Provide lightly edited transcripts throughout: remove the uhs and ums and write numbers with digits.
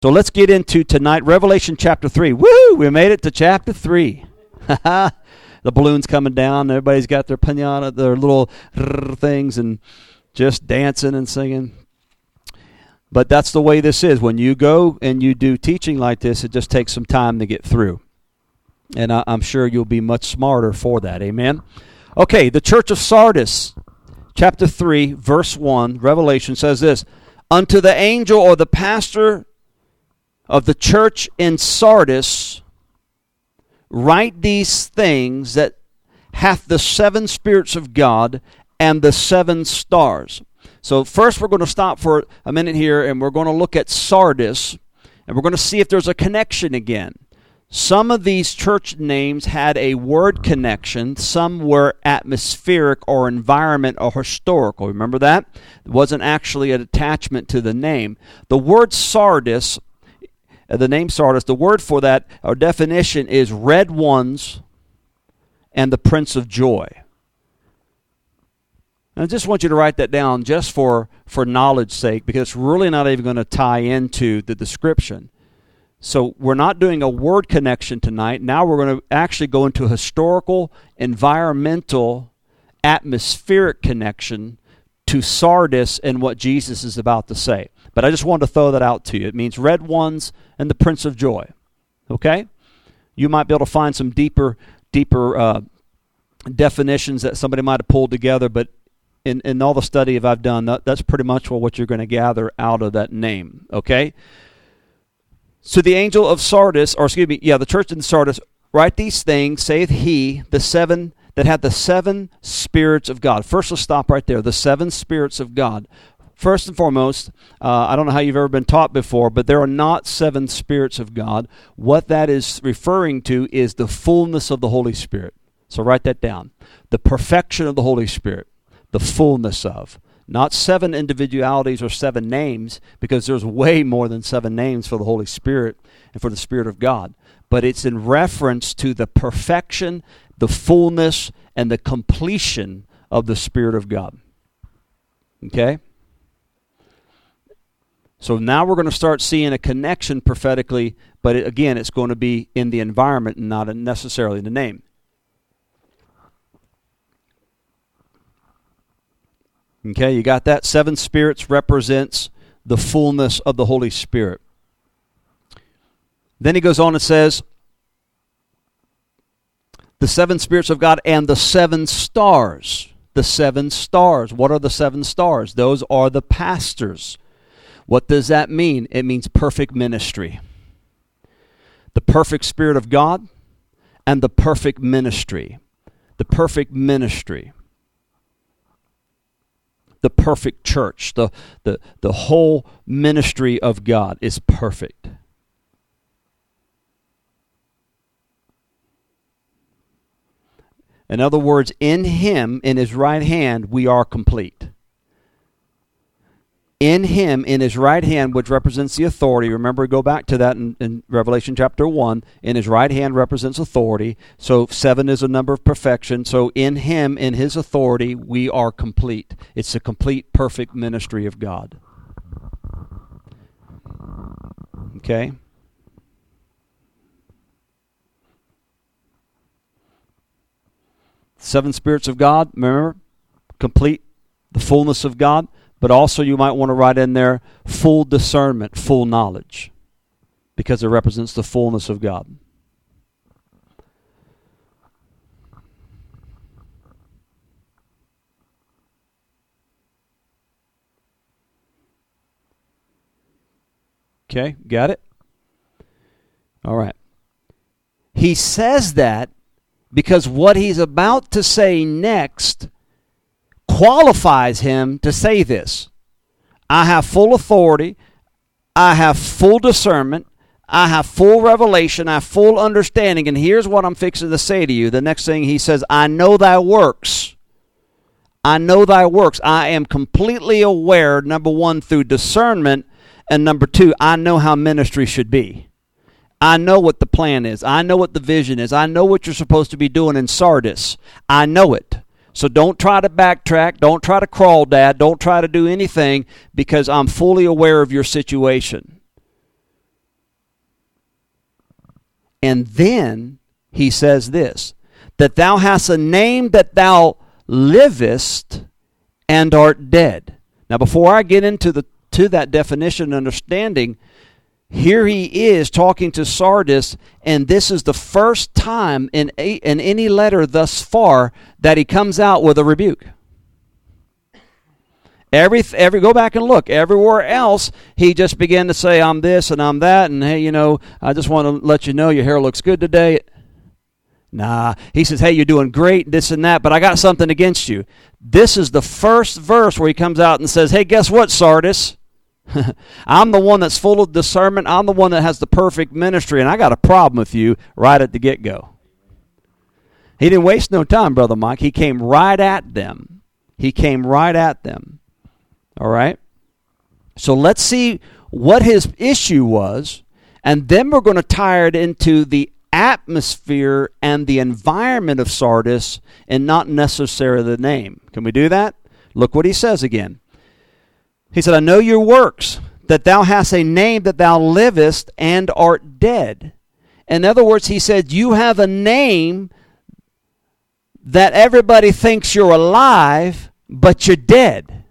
So let's get into tonight, Revelation chapter 3. Woo! We made it to chapter 3. The balloon's coming down. Everybody's got their piñata, their little things, and just dancing and singing. But that's the way this is. When you go and you do teaching like this, it just takes some time to get through. And I'm sure you'll be much smarter for that. Amen? Okay, the church of Sardis, chapter 3, verse 1, Revelation says this, "Unto the angel or the pastor of the church in Sardis, write these things that hath the 7 spirits of God and the 7 stars." So first we're going to stop for a minute here, and we're going to look at Sardis, and we're going to see if there's a connection again. Some of these church names had a word connection. Some were atmospheric or environment or historical. Remember that? It wasn't actually an attachment to the name. The word Sardis, the name Sardis, the word for that, or definition, is red ones and the Prince of Joy. And I just want you to write that down just for knowledge's sake, because it's really not even going to tie into the description. So we're not doing a word connection tonight. Now we're going to actually go into a historical, environmental, atmospheric connection to Sardis and what Jesus is about to say. But I just wanted to throw that out to you. It means red ones and the Prince of Joy. Okay? You might be able to find some deeper definitions that somebody might have pulled together, but in all the study I've done, that's pretty much what you're going to gather out of that name. Okay? So the angel of Sardis, the church in Sardis, write these things, saith he, the 7 that had the 7 spirits of God. First, let's stop right there. The 7 spirits of God. First and foremost, I don't know how you've ever been taught before, but there are not 7 spirits of God. What that is referring to is the fullness of the Holy Spirit. So write that down. The perfection of the Holy Spirit. The fullness of. Not 7 individualities or 7 names, because there's way more than 7 names for the Holy Spirit and for the Spirit of God. But it's in reference to the perfection, the fullness, and the completion of the Spirit of God. Okay? So now we're going to start seeing a connection prophetically, but again, it's going to be in the environment and not necessarily in the name. Okay, you got that? 7 spirits represents the fullness of the Holy Spirit. Then he goes on and says, the 7 spirits of God and the 7 stars. The 7 stars. What are the 7 stars? Those are the pastors. What does that mean? It means perfect ministry. The perfect Spirit of God and the perfect ministry. The perfect ministry. The perfect church, the whole ministry of God is perfect. In other words, in Him, in His right hand, we are complete. In Him, in His right hand, which represents the authority. Remember, go back to that in Revelation chapter 1. In His right hand represents authority. So 7 is a number of perfection. So in Him, in His authority, we are complete. It's a complete, perfect ministry of God. Okay? Seven spirits of God, remember? Complete, the fullness of God. But also you might want to write in there full discernment, full knowledge, because it represents the fullness of God. Okay, got it? All right. He says that because what he's about to say next qualifies him to say this. I have full authority. I have full discernment. I have full revelation. I have full understanding. And here's what I'm fixing to say to you. The next thing he says, I know thy works. I know thy works. I am completely aware, number 1, through discernment, and number 2, I know how ministry should be. I know what the plan is. I know what the vision is. I know what you're supposed to be doing in Sardis. I know it. So don't try to backtrack. Don't try to crawl, Dad. Don't try to do anything, because I'm fully aware of your situation. And then he says this, that thou hast a name that thou livest and art dead. Now, before I get into that definition and understanding, here he is talking to Sardis, and this is the first time in any letter thus far that he comes out with a rebuke. Go back and look. Everywhere else, he just began to say, I'm this and I'm that, and hey, I just want to let you know your hair looks good today. Nah, he says, hey, you're doing great, this and that, but I got something against you. This is the first verse where he comes out and says, hey, guess what, Sardis? I'm the one that's full of discernment. I'm the one that has the perfect ministry, and I got a problem with you right at the get-go. He didn't waste no time, Brother Mike. He came right at them. All right? So let's see what his issue was, and then we're going to tie it into the atmosphere and the environment of Sardis and not necessarily the name. Can we do that? Look what he says again. He said, I know your works, that thou hast a name that thou livest and art dead. In other words, he said, you have a name that everybody thinks you're alive, but you're dead.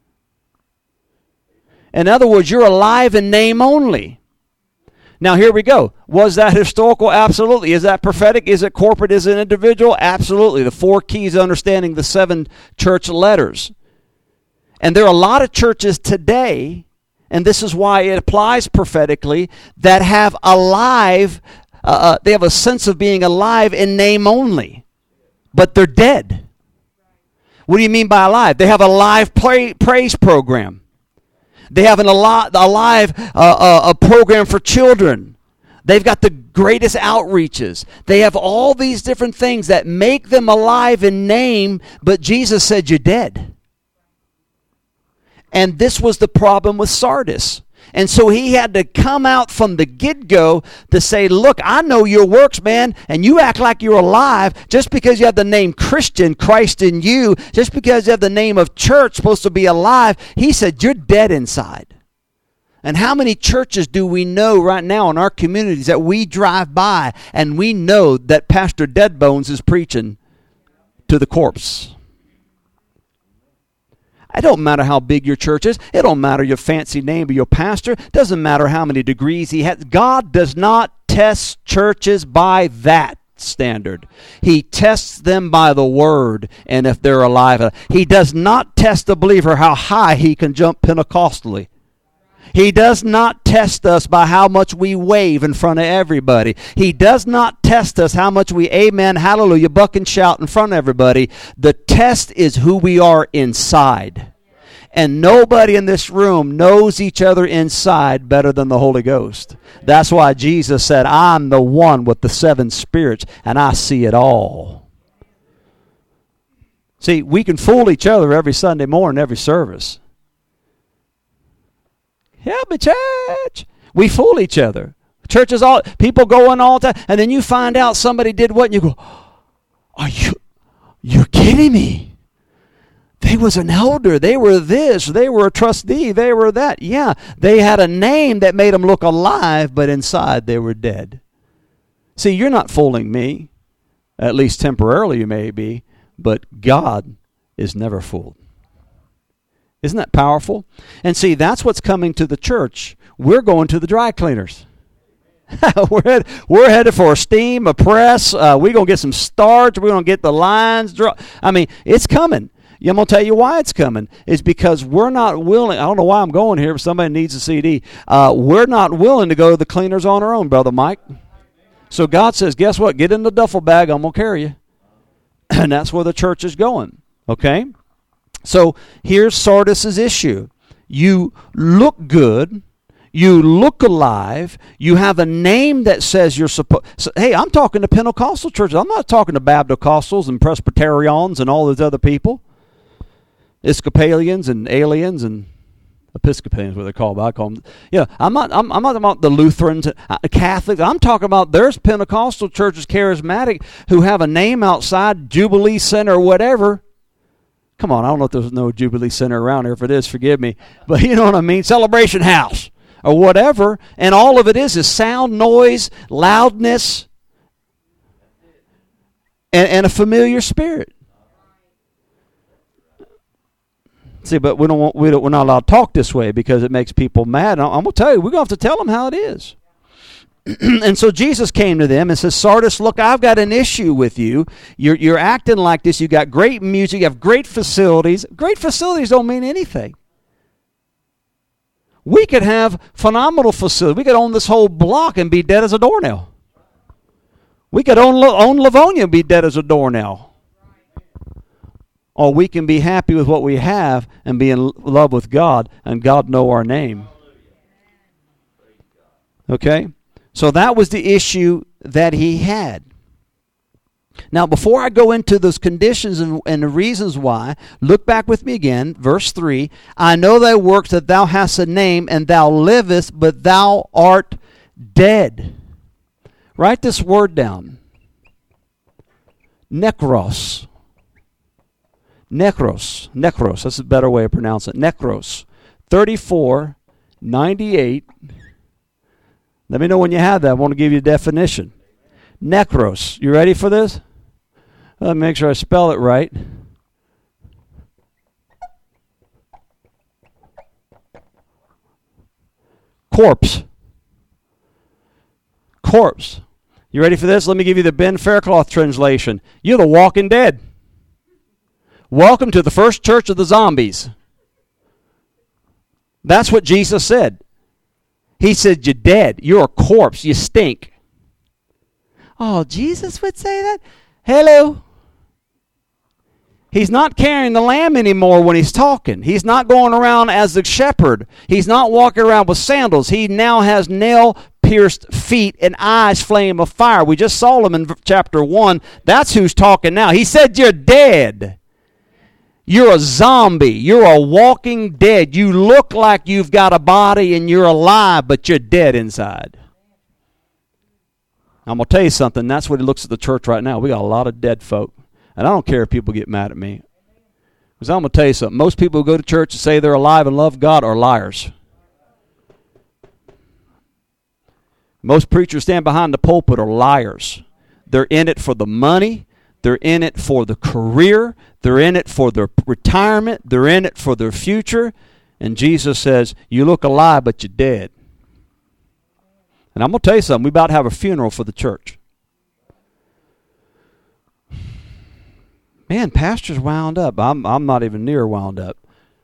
In other words, you're alive in name only. Now, here we go. Was that historical? Absolutely. Is that prophetic? Is it corporate? Is it individual? Absolutely. The 4 keys of understanding the 7 church letters. And there are a lot of churches today, and this is why it applies prophetically, that have alive, they have a sense of being alive in name only, but they're dead. What do you mean by alive? They have a live praise program. They have a program for children. They've got the greatest outreaches. They have all these different things that make them alive in name, but Jesus said you're dead. And this was the problem with Sardis. And so he had to come out from the get-go to say, look, I know your works, man, and you act like you're alive just because you have the name Christian, Christ in you, just because you have the name of church, supposed to be alive. He said, you're dead inside. And how many churches do we know right now in our communities that we drive by and we know that Pastor Deadbones is preaching to the corpse? It don't matter how big your church is. It don't matter your fancy name of your pastor. It doesn't matter how many degrees he has. God does not test churches by that standard. He tests them by the word and if they're alive. He does not test the believer how high he can jump Pentecostally. He does not test us by how much we wave in front of everybody. He does not test us how much we amen, hallelujah, buck and shout in front of everybody. The test is who we are inside. And nobody in this room knows each other inside better than the Holy Ghost. That's why Jesus said, I'm the one with the 7 spirits, and I see it all. See, we can fool each other every Sunday morning, every service. Help me, church. We fool each other. Churches, people go in all the time, and then you find out somebody did what, and you go, you're kidding me. They was an elder. They were this. They were a trustee. They were that. Yeah, they had a name that made them look alive, but inside they were dead. See, you're not fooling me. At least temporarily you may be, but God is never fooled. Isn't that powerful? And see, that's what's coming to the church. We're going to the dry cleaners. we're headed for a steam, a press. We're going to get some starch. We're going to get the lines dry. I mean, it's coming. I'm going to tell you why it's coming. It's because we're not willing. I don't know why I'm going here, but somebody needs a CD. We're not willing to go to the cleaners on our own, Brother Mike. So God says, guess what? Get in the duffel bag. I'm going to carry you. And that's where the church is going. Okay? So here's Sardis's issue. You look good. You look alive. You have a name that says you're supposed. So, hey, I'm talking to Pentecostal churches. I'm not talking to Baptist and Presbyterians and all those other people. Episcopalians and aliens and Episcopalians, what they call them. I call them. I'm not talking about the Lutherans, Catholics. I'm talking about there's Pentecostal churches, charismatic, who have a name outside Jubilee Center or whatever. Come on, I don't know if there's no Jubilee Center around here. If it is, forgive me. But you know what I mean? Celebration House. or whatever, and all of it is sound, noise, loudness, and a familiar spirit. See, but we're not allowed to talk this way because it makes people mad. I'm going to tell you, we're going to have to tell them how it is. And so Jesus came to them and says, Sardis, look, I've got an issue with you. You're acting like this. You got great music. You have great facilities. Great facilities don't mean anything. We could have phenomenal facilities. We could own this whole block and be dead as a doornail. We could own Livonia and be dead as a doornail. Or we can be happy with what we have and be in love with God and God know our name. Okay? So that was the issue that he had. Now, before I go into those conditions and the reasons why, look back with me again, verse 3. I know thy works, that thou hast a name, and thou livest, but thou art dead. Write this word down. Necros. Necros. That's a better way to pronounce it. Necros. 3498. Let me know when you have that. I want to give you a definition. Necros. You ready for this? Let me make sure I spell it right. Corpse. You ready for this? Let me give you the Ben Faircloth translation. You're the walking dead. Welcome to the first church of the zombies. That's what Jesus said. He said, you're dead. You're a corpse. You stink. Oh, Jesus would say that? Hello. He's not carrying the lamb anymore when he's talking. He's not going around as the shepherd. He's not walking around with sandals. He now has nail-pierced feet and eyes flame of fire. We just saw him in chapter 1. That's who's talking now. He said, you're dead. You're a zombie. You're a walking dead. You look like you've got a body and you're alive, but you're dead inside. I'm going to tell you something. That's what it looks at the church right now. We got a lot of dead folk. And I don't care if people get mad at me. Because I'm going to tell you something. Most people who go to church and say they're alive and love God are liars. Most preachers stand behind the pulpit are liars. They're in it for the money. They're in it for the career. They're in it for their retirement. They're in it for their future. And Jesus says, you look alive, but you're dead. And I'm going to tell you something. We're about to have a funeral for the church. Man, pastor's wound up. I'm not even near wound up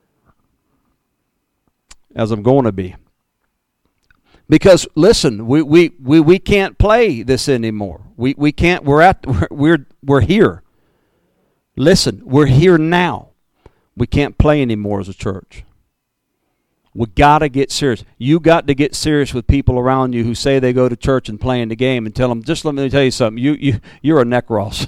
as I'm going to be. Because listen, we can't play this anymore. We can't. We're here. Listen, we're here now. We can't play anymore as a church. We got to get serious. You got to get serious with people around you who say they go to church and playing the game, and tell them, just let me tell you something. You're a necros.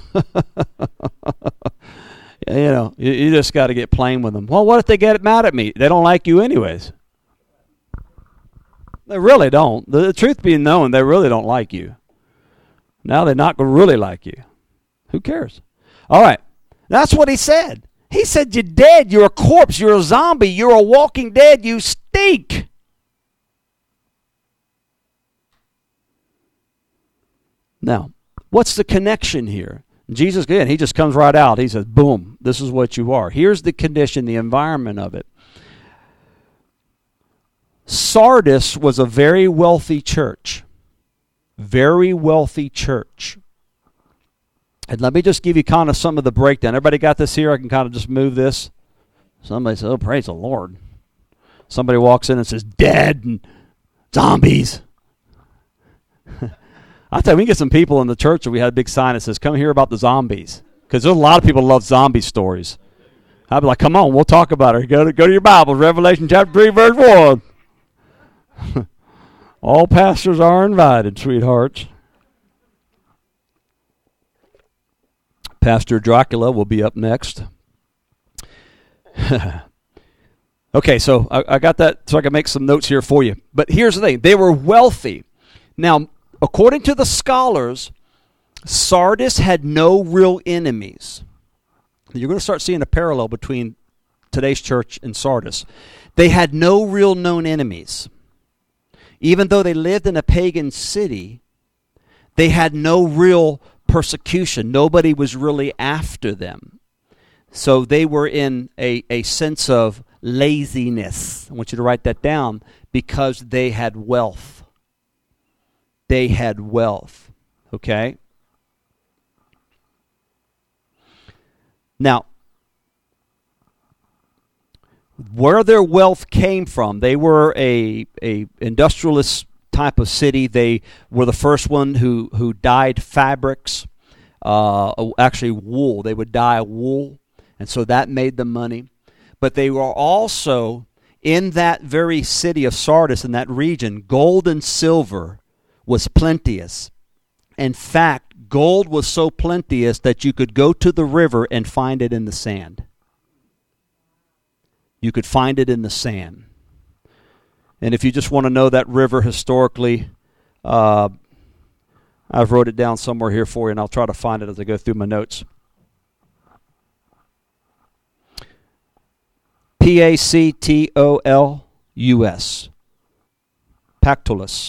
You just got to get playing with them. Well, what if they get mad at me? They don't like you anyways. They really don't. The truth being known, they really don't like you. Now they're not going to really like you. Who cares? All right. That's what he said. He said, you're dead. You're a corpse. You're a zombie. You're a walking dead. You stink. Now, what's the connection here? Jesus, again, he just comes right out. He says, boom, this is what you are. Here's the condition, the environment of it. Sardis was a very wealthy church. Very wealthy church. And let me just give you kind of some of the breakdown. Everybody got this here? I can kind of just move this. Somebody says, oh, praise the Lord. Somebody walks in and says, dead and zombies. I tell you, we can get some people in the church, and we had a big sign that says, come hear about the zombies. Because there's a lot of people who love zombie stories. I'd be like, come on, we'll talk about it. Go to your Bible, Revelation chapter 3, verse 1. All pastors are invited, sweethearts. Pastor Dracula will be up next. Okay, so I got that so I can make some notes here for you. But here's the thing. They were wealthy. Now, according to the scholars, Sardis had no real enemies. You're going to start seeing a parallel between today's church and Sardis. They had no real known enemies. even though they lived in a pagan city, they had no real persecution. Nobody was really after them. So they were in a sense of laziness. I want you to write that down, because they had wealth. They had wealth. Okay? Now, where their wealth came from, they were a industrialist type of city. They were the first one who dyed fabrics, actually wool. They would dye wool, and so that made them money. But they were also, in that very city of Sardis, in that region, gold and silver was plenteous. In fact, gold was so plenteous that you could go to the river and find it in the sand. You could find it in the sand. And if you just want to know that river historically, I've wrote it down somewhere here for you, and I'll try to find it as I go through my notes. Pactolus. Pactolus.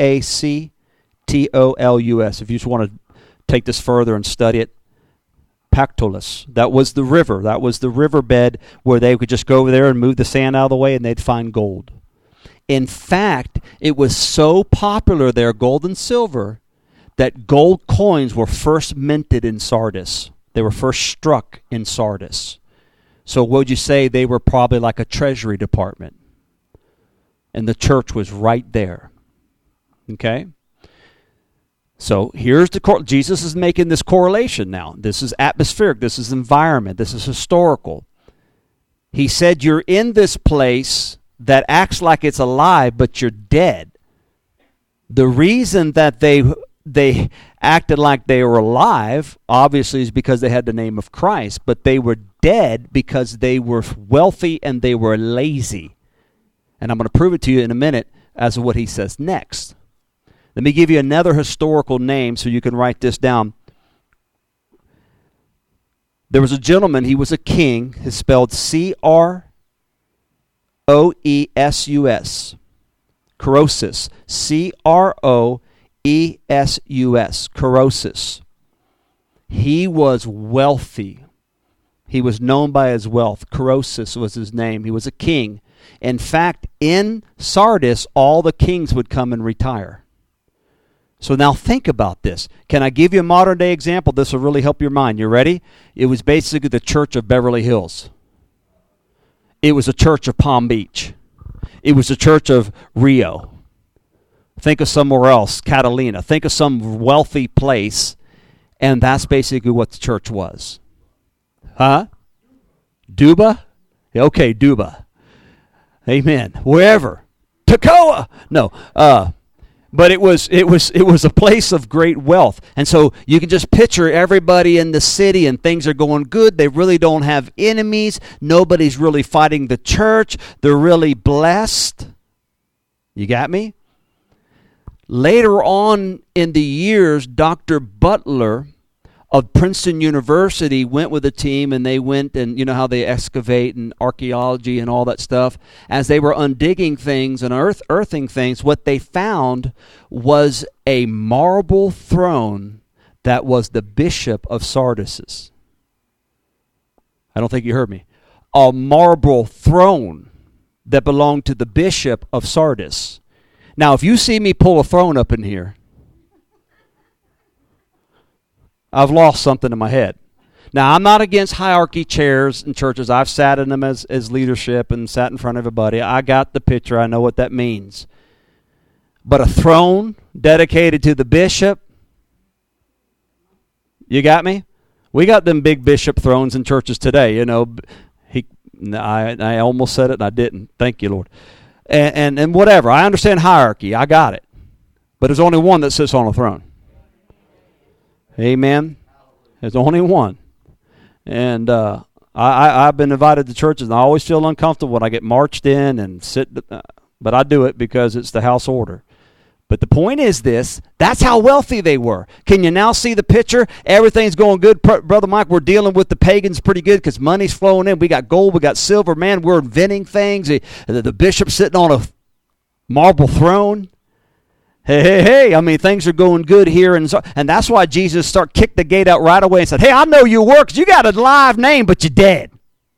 Pactolus. If you just want to take this further and study it. Pactolus. That was the river. That was the riverbed where they could just go over there and move the sand out of the way and they'd find gold. In fact, it was so popular there, gold and silver, that gold coins were first minted in Sardis. They were first struck in Sardis. So what would you say? They were probably like a treasury department. And the church was right there. Okay? So here's Jesus is making this correlation now. This is atmospheric. This is environment. This is historical. He said you're in this place that acts like it's alive, but you're dead. The reason that they acted like they were alive, obviously, is because they had the name of Christ, but they were dead because they were wealthy and they were lazy. And I'm going to prove it to you in a minute as to what he says next. Let me give you another historical name so you can write this down. There was a gentleman, he was a king. It's spelled Croesus. Croesus. Croesus. Croesus. He was wealthy. He was known by his wealth. Croesus was his name. He was a king. In fact, in Sardis, all the kings would come and retire. So now think about this. Can I give you a modern day example? This will really help your mind. You ready? It was basically the church of Beverly Hills. It was a church of Palm Beach. It was a church of Rio. Think of somewhere else, Catalina. Think of some wealthy place, and that's basically what the church was. Huh? Duba? Okay, Duba. Amen. Wherever. Toccoa! No. But it was a place of great wealth. And so you can just picture everybody in the city and things are going good. They really don't have enemies. Nobody's really fighting the church. They're really blessed. You got me? Later on in the years, Dr. Butler of Princeton University went with a team, and they went, and you know how they excavate and archaeology and all that stuff. As they were undigging things and earthing things, what they found was a marble throne that was the bishop of Sardis. I don't think you heard me. A marble throne that belonged to the bishop of Sardis. Now, if you see me pull a throne up in here, I've lost something in my head. Now, I'm not against hierarchy chairs in churches. I've sat in them as leadership and sat in front of everybody. I got the picture. I know what that means. But a throne dedicated to the bishop, you got me? We got them big bishop thrones in churches today. You know, I almost said it and I didn't. Thank you, Lord. And whatever. I understand hierarchy. I got it. But there's only one that sits on a throne. Amen. There's only one. And I've been invited to churches, and I always feel uncomfortable when I get marched in and sit. But I do it because it's the house order. But the point is this. That's how wealthy they were. Can you now see the picture? Everything's going good. Brother Mike, we're dealing with the pagans pretty good because money's flowing in. We got gold. We got silver. Man, we're inventing things. The bishop's sitting on a marble throne. Hey, I mean, things are going good here. And that's why Jesus kicked the gate out right away and said, hey, I know you work. You got a live name, but you're dead.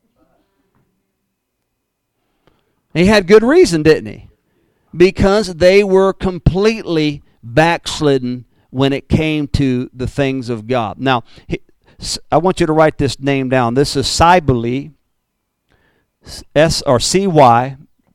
He had good reason, didn't he? Because they were completely backslidden when it came to the things of God. Now, I want you to write this name down. This is Cybele, Cybele.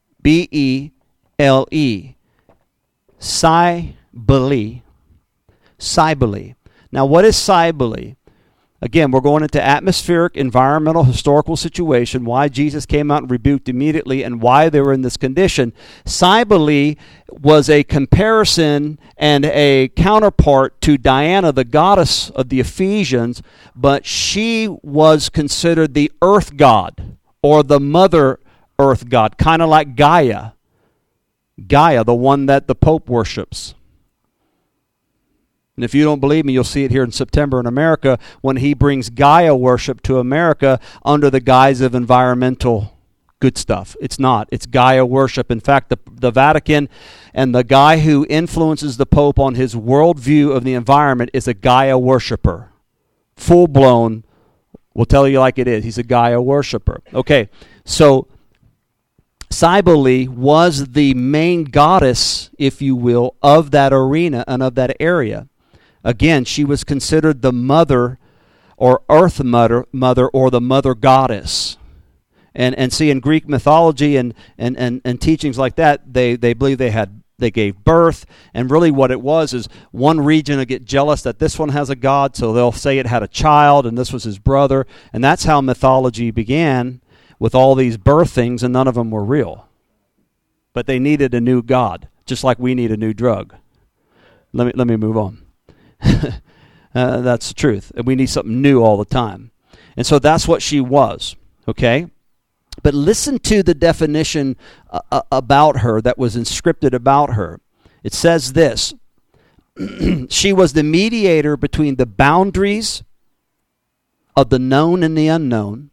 Cybele. Now, what is Cybele? Again, we're going into atmospheric, environmental, historical situation, why Jesus came out and rebuked immediately, and why they were in this condition. Cybele was a comparison and a counterpart to Diana, the goddess of the Ephesians, but she was considered the earth god, or the mother earth god, kind of like Gaia. Gaia, the one that the Pope worships. And if you don't believe me, you'll see it here in September in America when he brings Gaia worship to America under the guise of environmental good stuff. It's not. It's Gaia worship. In fact, the Vatican and the guy who influences the Pope on his worldview of the environment is a Gaia worshiper. Full-blown, we'll tell you like it is. He's a Gaia worshiper. Okay, so Cybele was the main goddess, if you will, of that arena and of that area. Again, she was considered the mother or earth mother or the mother goddess. And see, in Greek mythology and teachings like that, they believe they gave birth, and really what it was is one region will get jealous that this one has a god, so they'll say it had a child and this was his brother, and that's how mythology began, with all these birthings, and none of them were real. But they needed a new god, just like we need a new drug. Let me move on. That's the truth. We need something new all the time. And so that's what she was, okay? But listen to the definition about her that was inscripted about her. It says this: she was the mediator between the boundaries of the known and the unknown,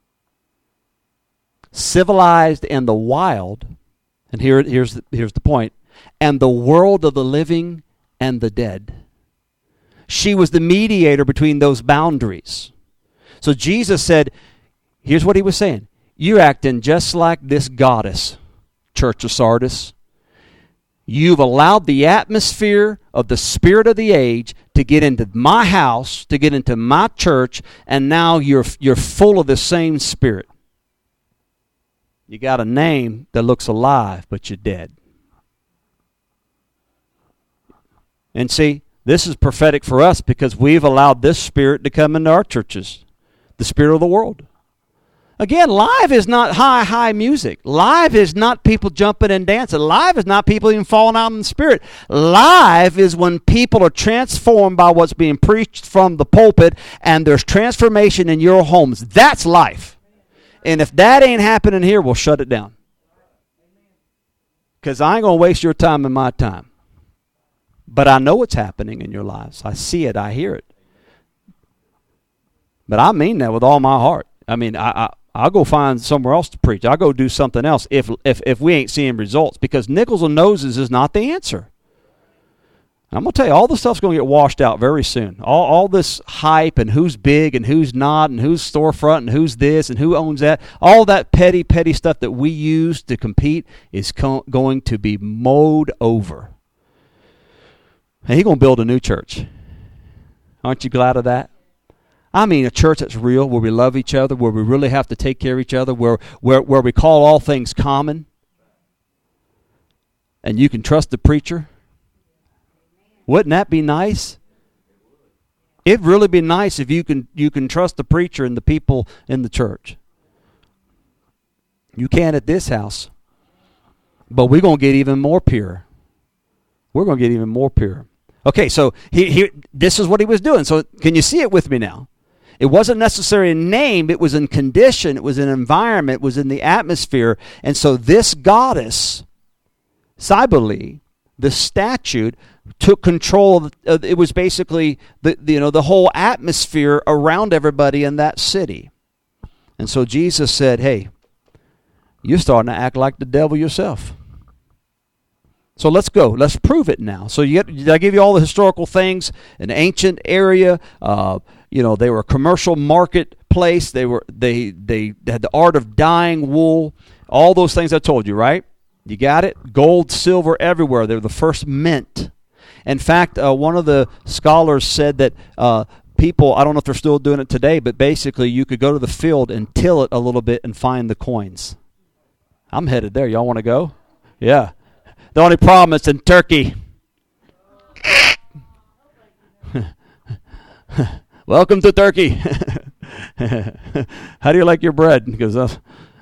civilized and the wild, and here's the point, and the world of the living and the dead. She was the mediator between those boundaries. So Jesus said, here's what he was saying: you're acting just like this goddess, Church of Sardis. You've allowed the atmosphere of the spirit of the age to get into my house, to get into my church, and now you're full of the same spirit. You got a name that looks alive, but you're dead. And see, this is prophetic for us because we've allowed this spirit to come into our churches, the spirit of the world. Again, live is not high music. Live is not people jumping and dancing. Live is not people even falling out in the spirit. Live is when people are transformed by what's being preached from the pulpit, and there's transformation in your homes. That's life. And if that ain't happening here, we'll shut it down. Because I ain't going to waste your time and my time. But I know it's happening in your lives. I see it. I hear it. But I mean that with all my heart. I mean, I'll go find somewhere else to preach. I'll go do something else if we ain't seeing results. Because nickels and noses is not the answer. I'm going to tell you, all this stuff's going to get washed out very soon. All this hype and who's big and who's not and who's storefront and who's this and who owns that, all that petty stuff that we use to compete is going to be mowed over. And he's going to build a new church. Aren't you glad of that? I mean, a church that's real, where we love each other, where we really have to take care of each other, where we call all things common. And you can trust the preacher. Wouldn't that be nice? It'd really be nice if you can trust the preacher and the people in the church. You can at this house. But we're going to get even more pure. We're going to get even more pure. Okay, so this is what he was doing. So can you see it with me now? It wasn't necessarily in name. It was in condition. It was in environment. It was in the atmosphere. And so this goddess, Cybele, the statue, took control of, it was basically the whole atmosphere around everybody in that city. And so Jesus said, hey, you're starting to act like the devil yourself. So let's go. Let's prove it now. So did I give you all the historical things? An ancient area. They were a commercial marketplace. They had the art of dyeing wool. All those things I told you, right? You got it? Gold, silver, everywhere. They were the first mint. In fact, one of the scholars said that people, I don't know if they're still doing it today, but basically you could go to the field and till it a little bit and find the coins. I'm headed there. Y'all want to go? Yeah. The only problem is in Turkey. Welcome to Turkey. How do you like your bread? Because isn't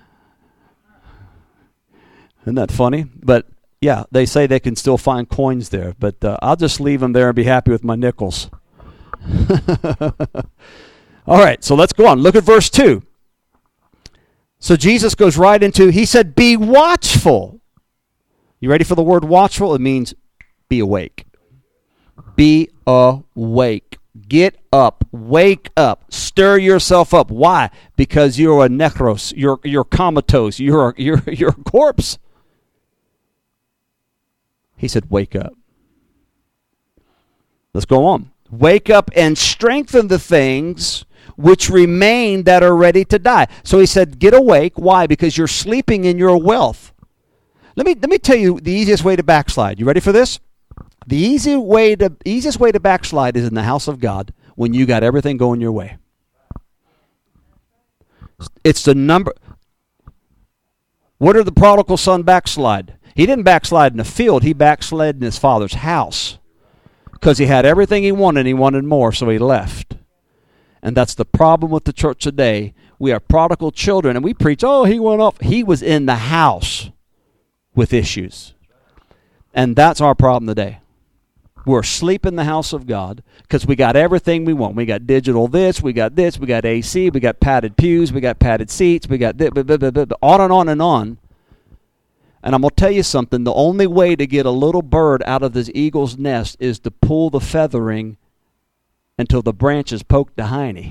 that funny? But yeah, they say they can still find coins there. But I'll just leave them there and be happy with my nickels. All right, so let's go on. Look at verse 2. So Jesus goes right into, he said, be watchful. You ready for the word watchful? It means be awake. Be awake. Get up. Wake up. Stir yourself up. Why? Because you're a necros. You're comatose. You're a corpse. He said, wake up. Let's go on. Wake up and strengthen the things which remain that are ready to die. So he said, get awake. Why? Because you're sleeping in your wealth. Let me tell you the easiest way to backslide. You ready for this? The easiest way to backslide is in the house of God when you got everything going your way. It's the number. What did the prodigal son backslide? He didn't backslide in the field. He backslid in his father's house. Because he had everything he wanted and he wanted more, so he left. And that's the problem with the church today. We are prodigal children, and we preach, he went off. He was in the house with issues. And that's our problem today. We're asleep in the house of God because we got everything we want. We got digital this, we got AC, we got padded pews, we got padded seats, we got on and on and on. And I'm going to tell you something. The only way to get a little bird out of this eagle's nest is to pull the feathering until the branches poke the hiney.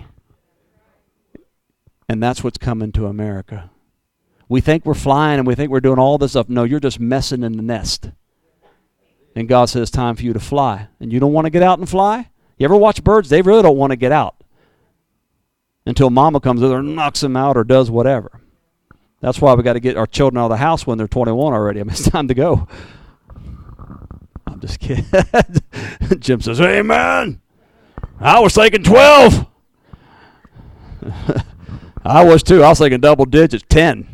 And that's what's coming to America. We think we're flying and we think we're doing all this stuff. No, you're just messing in the nest. And God says it's time for you to fly. And you don't want to get out and fly? You ever watch birds? They really don't want to get out until mama comes over and knocks them out or does whatever. That's why we got to get our children out of the house when they're 21 already. I mean, it's time to go. I'm just kidding. Jim says, amen. I was thinking 12. I was too. I was thinking double digits, 10.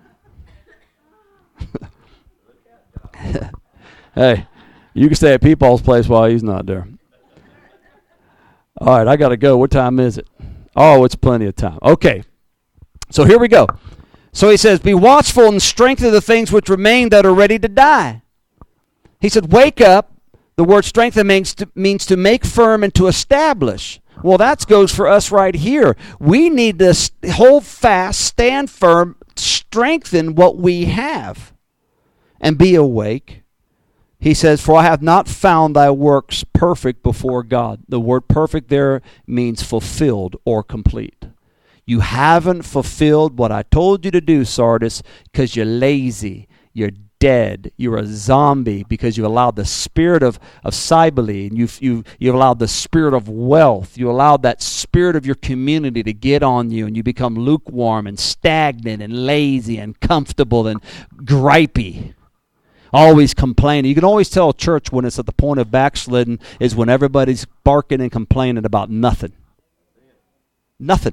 Hey, you can stay at Peepaw's place while he's not there. All right, I got to go. What time is it? Oh, it's plenty of time. Okay, so here we go. So he says, be watchful and strengthen the things which remain that are ready to die. He said, wake up. The word strengthen means to make firm and to establish. Well, that goes for us right here. We need to hold fast, stand firm, strengthen what we have, and be awake. He says, for I have not found thy works perfect before God. The word perfect there means fulfilled or complete. You haven't fulfilled what I told you to do, Sardis, because you're lazy. You're dead. You're a zombie because you allowed the spirit of Cybele, and you've allowed the spirit of wealth. You allowed that spirit of your community to get on you, and you become lukewarm and stagnant and lazy and comfortable and gripey. Always complaining. You can always tell a church when it's at the point of backsliding is when everybody's barking and complaining about nothing. Nothing.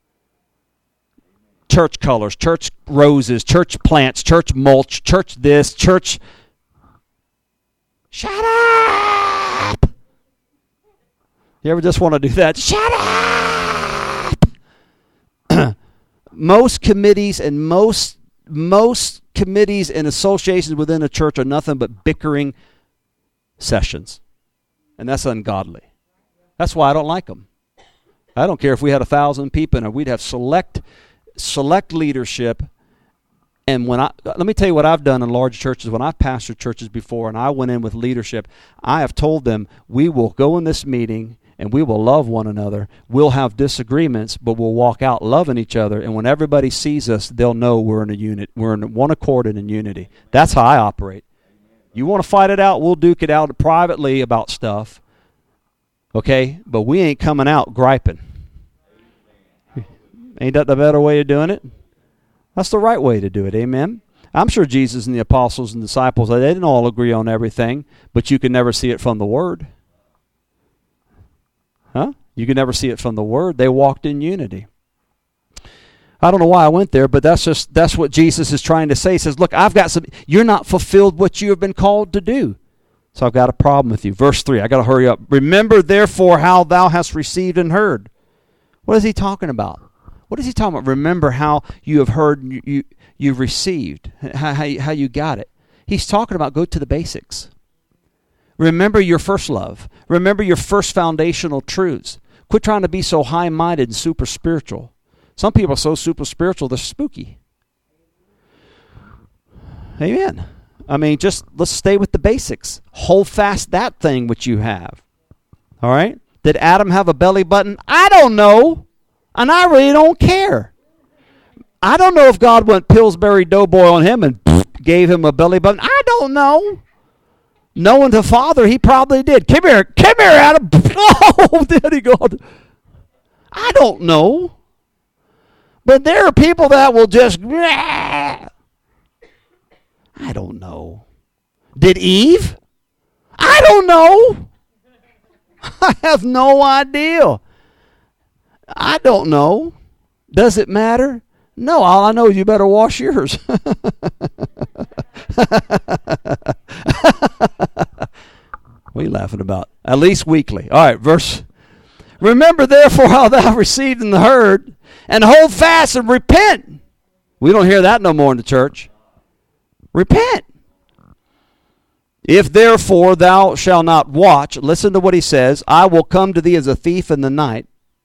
Church colors, church roses, church plants, church mulch, church this, church... Shut up! You ever just want to do that? Shut up! Most committees and most committees and associations within a church are nothing but bickering sessions. And that's ungodly. That's why I don't like them. I don't care if we had 1,000 people and we'd have select leadership. And let me tell you what I've done in large churches. When I've pastored churches before and I went in with leadership, I have told them, we will go in this meeting and we will love one another. We'll have disagreements, but we'll walk out loving each other. And when everybody sees us, they'll know we're in a unit. We're in one accord and in unity. That's how I operate. You want to fight it out, we'll duke it out privately about stuff. Okay? But we ain't coming out griping. Ain't that the better way of doing it? That's the right way to do it. Amen? I'm sure Jesus and the apostles and disciples, they didn't all agree on everything, but you can never see it from the Word. Huh? You can never see it from the Word. They walked in unity. I don't know why I went there, but that's what Jesus is trying to say. He says, look, you're not fulfilled what you have been called to do. So I've got a problem with you. Verse 3, I got to hurry up. Remember, therefore, how thou hast received and heard. What is he talking about? What is he talking about? Remember how you have heard and you've received, how you got it. He's talking about go to the basics. Remember your first love. Remember your first foundational truths. Quit trying to be so high-minded and super spiritual. Some people are so super spiritual, they're spooky. Amen. I mean, just let's stay with the basics. Hold fast that thing which you have. All right? Did Adam have a belly button? I don't know. And I really don't care. I don't know if God went Pillsbury Doughboy on him and gave him a belly button. I don't know. Knowing the Father, he probably did. Come here, Adam. Oh, Daddy God. I don't know. But there are people that will just, I don't know. Did Eve? I don't know. I have no idea. I don't know. Does it matter? No, all I know is you better wash yours. What are you laughing about? At least weekly. All right, verse. Remember therefore how thou received and heard, and hold fast and repent. We don't hear that no more in the church. Repent. If therefore thou shalt not watch, listen to what he says, I will come to thee as a thief in the night.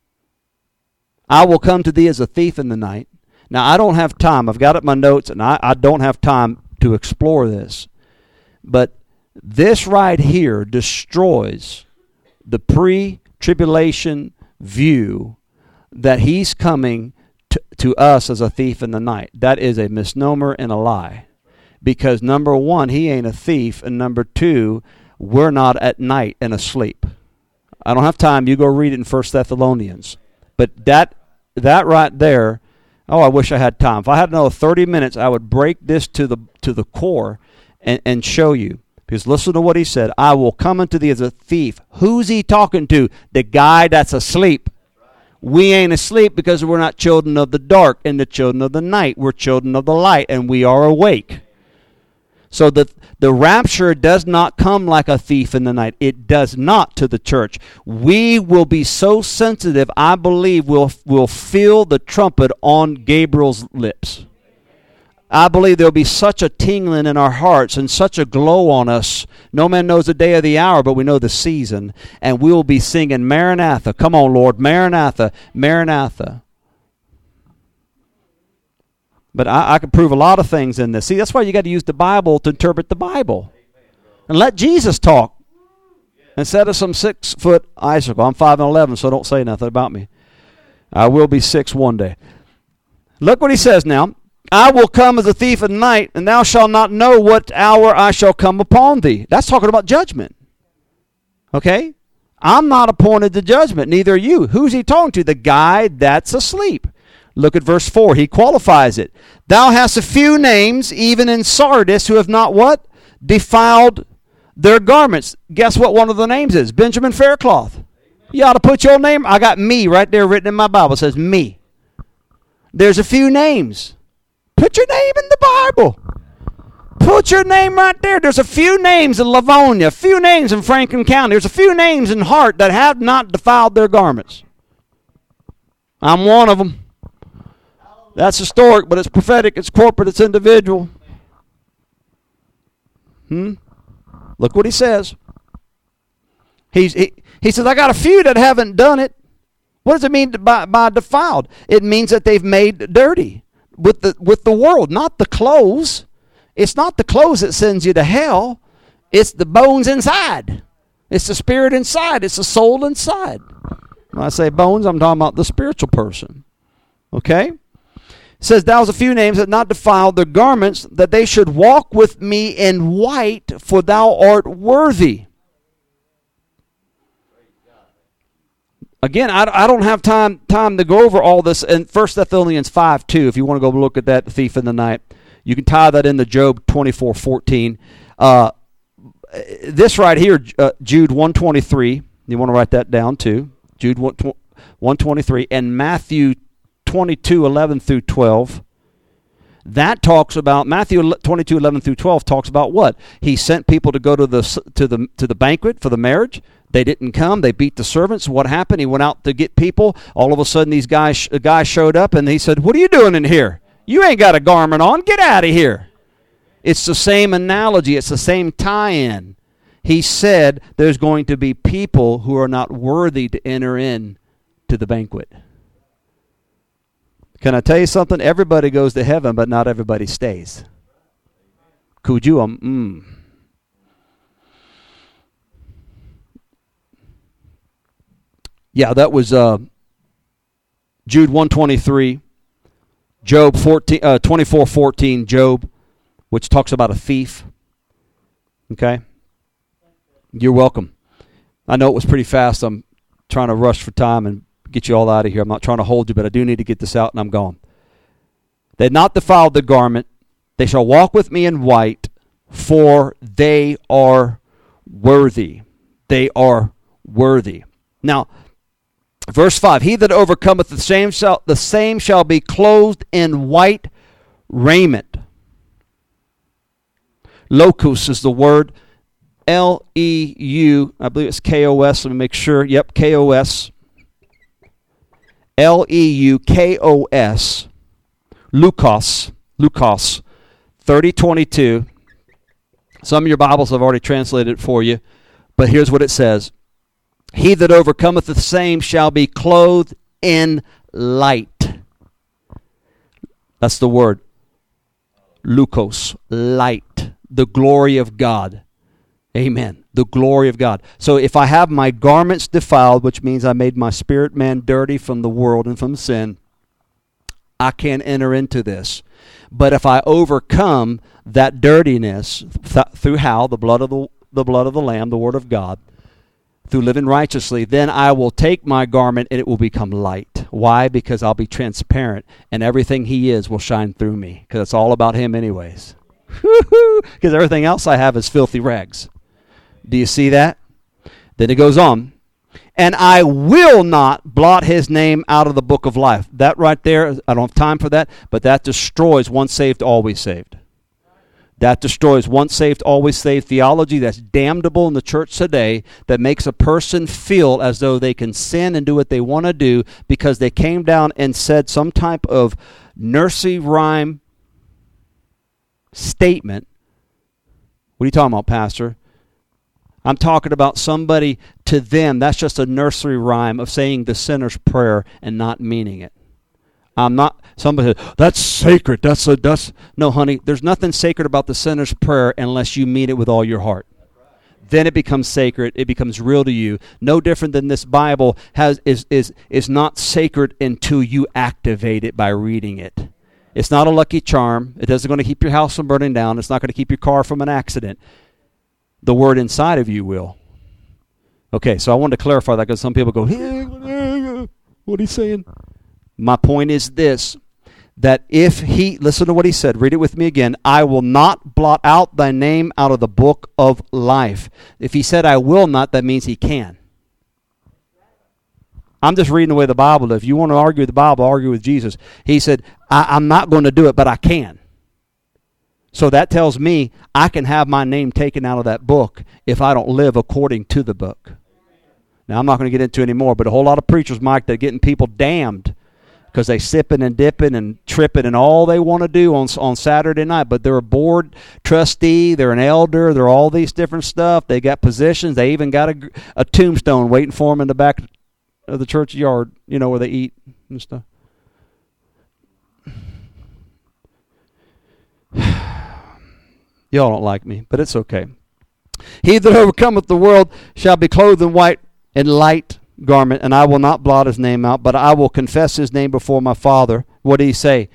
I will come to thee as a thief in the night. Now, I don't have time. I've got it in my notes, and I don't have time to explore this. But this right here destroys the pre-tribulation view that he's coming to us as a thief in the night. That is a misnomer and a lie. Because number one, he ain't a thief, and number two, we're not at night and asleep. I don't have time. You go read it in 1 Thessalonians. But that right there, oh, I wish I had time. If I had another 30 minutes, I would break this to the core and show you. Because listen to what he said. I will come unto thee as a thief. Who's he talking to? The guy that's asleep. We ain't asleep because we're not children of the dark and the children of the night. We're children of the light, and we are awake. So the rapture does not come like a thief in the night. It does not to the church. We will be so sensitive, I believe we'll feel the trumpet on Gabriel's lips. I believe there'll be such a tingling in our hearts and such a glow on us. No man knows the day or the hour, but we know the season. And we will be singing, Maranatha. Come on, Lord. Maranatha. Maranatha. But I can prove a lot of things in this. See, that's why you got to use the Bible to interpret the Bible. And let Jesus talk. Instead of some 6-foot icicle. I'm 5'11", so don't say nothing about me. I will be 6 one day. Look what he says now. I will come as a thief in the night, and thou shalt not know what hour I shall come upon thee. That's talking about judgment. Okay? I'm not appointed to judgment, neither are you. Who's he talking to? The guy that's asleep. Look at verse 4. He qualifies it. Thou hast a few names, even in Sardis, who have not what? Defiled their garments. Guess what one of the names is? Benjamin Faircloth. You ought to put your name. I got me right there written in my Bible. It says me. There's a few names. Put your name in the Bible. Put your name right there. There's a few names in Livonia, a few names in Franklin County. There's a few names in Hart that have not defiled their garments. I'm one of them. That's historic, but it's prophetic, it's corporate, it's individual. Look what he says. He says, I got a few that haven't done it. What does it mean by defiled? It means that they've made dirty with the world, not the clothes. It's not the clothes that sends you to hell. It's the bones inside. It's the spirit inside. It's the soul inside. When I say bones, I'm talking about the spiritual person. Okay? says, thou hast a few names that not defiled their garments, that they should walk with me in white, for thou art worthy. Again, I don't have time to go over all this in 1 Thessalonians 5:2. If you want to go look at that, the thief in the night, you can tie that into Job 24:14. This right here, Jude 1:23. You want to write that down too. Jude 1:23 and Matthew 22:11 through 12. That talks about Matthew 22:11 through 12 talks about what? He sent people to go to the banquet for the marriage. They didn't come. They beat the servants. What happened? He went out to get people. All of a sudden, these guys showed up, and he said, "What are you doing in here? You ain't got a garment on. Get out of here." It's the same analogy. It's the same tie-in. He said there's going to be people who are not worthy to enter in to the banquet. Can I tell you something? Everybody goes to heaven, but not everybody stays. Kujuam. Yeah, that was Jude 1:23, Job 24:14, Job, which talks about a thief. Okay? You're welcome. I know it was pretty fast. I'm trying to rush for time and get you all out of here. I'm not trying to hold you, but I do need to get this out, and I'm gone. They had not defiled the garment. They shall walk with me in white, for they are worthy. They are worthy. Now, verse 5, he that overcometh the same shall be clothed in white raiment. Locus is the word. L-E-U, I believe it's K-O-S. Let me make sure. Yep, K-O-S. L-E-U-K-O-S. Lukos. 30:22. Some of your Bibles have already translated it for you, but here's what it says. He that overcometh the same shall be clothed in light. That's the word. Lukos, light, the glory of God. Amen. The glory of God. So if I have my garments defiled, which means I made my spirit man dirty from the world and from sin, I can't enter into this. But if I overcome that dirtiness through how? The blood of the Lamb, the Word of God, through living righteously, then I will take my garment and it will become light. Why? Because I'll be transparent and everything He is will shine through me, because it's all about Him anyways. Because everything else I have is filthy rags. Do you see that? Then it goes on. And I will not blot his name out of the book of life. That right there, I don't have time for that, but that destroys once saved, always saved. That destroys once saved, always saved theology that's damnable in the church today, that makes a person feel as though they can sin and do what they want to do because they came down and said some type of nursery rhyme statement. What are you talking about, Pastor? I'm talking about somebody, to them, that's just a nursery rhyme of saying the sinner's prayer and not meaning it. I'm not, somebody says, that's sacred. No, honey, there's nothing sacred about the sinner's prayer unless you mean it with all your heart. Then it becomes sacred. It becomes real to you. No different than this Bible is not sacred until you activate it by reading it. It's not a lucky charm. It isn't going to keep your house from burning down. It's not going to keep your car from an accident. The word inside of you will. Okay, so I wanted to clarify that because some people go, what are you saying? My point is this, that if he, listen to what he said, read it with me again, I will not blot out thy name out of the book of life. If he said I will not, that means he can. I'm just reading the way the Bible does. If you want to argue with the Bible, argue with Jesus. He said, I'm not going to do it, but I can. So that tells me I can have my name taken out of that book if I don't live according to the book. Now, I'm not going to get into it anymore, but a whole lot of preachers, Mike, they're getting people damned because they sipping and dipping and tripping and all they want to do on Saturday night. But they're a board trustee, they're an elder, they're all these different stuff. They got positions. They even got a tombstone waiting for them in the back of the church yard, you know, where they eat and stuff. Y'all don't like me, but it's okay. He that overcometh the world shall be clothed in white and light garment, and I will not blot his name out, but I will confess his name before my Father. What did he say?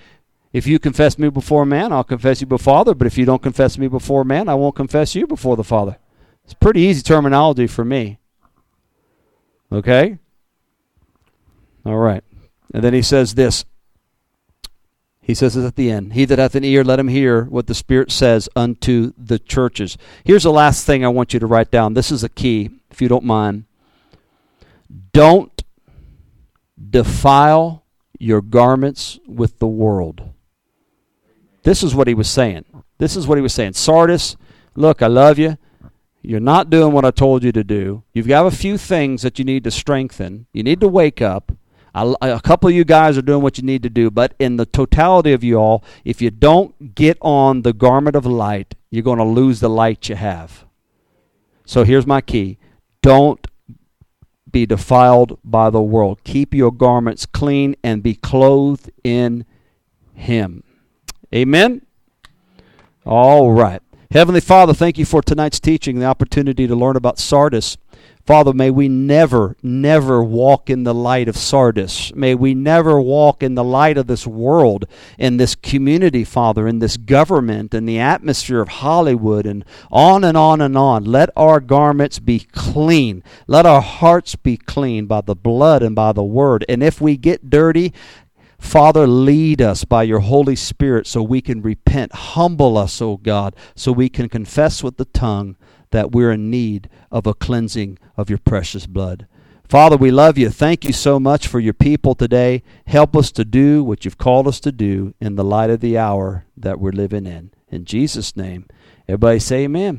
If you confess me before man, I'll confess you before Father. But if you don't confess me before man, I won't confess you before the Father. It's pretty easy terminology for me. Okay? All right. And then he says this. He says this at the end. He that hath an ear, let him hear what the Spirit says unto the churches. Here's the last thing I want you to write down. This is a key, if you don't mind. Don't defile your garments with the world. This is what he was saying. This is what he was saying. Sardis, look, I love you. You're not doing what I told you to do. You've got a few things that you need to strengthen. You need to wake up. A couple of you guys are doing what you need to do, but in the totality of you all, if you don't get on the garment of light, you're going to lose the light you have. So here's my key. Don't be defiled by the world. Keep your garments clean and be clothed in Him. Amen? All right. Heavenly Father, thank you for tonight's teaching, the opportunity to learn about Sardis. Father, may we never, never walk in the light of Sardis. May we never walk in the light of this world, in this community, Father, in this government, in the atmosphere of Hollywood, and on and on and on. Let our garments be clean. Let our hearts be clean by the blood and by the word. And if we get dirty, Father, lead us by your Holy Spirit so we can repent. Humble us, O God, so we can confess with the tongue that we're in need of a cleansing of your precious blood. Father, we love you. Thank you so much for your people today. Help us to do what you've called us to do in the light of the hour that we're living in. In Jesus' name, everybody say amen.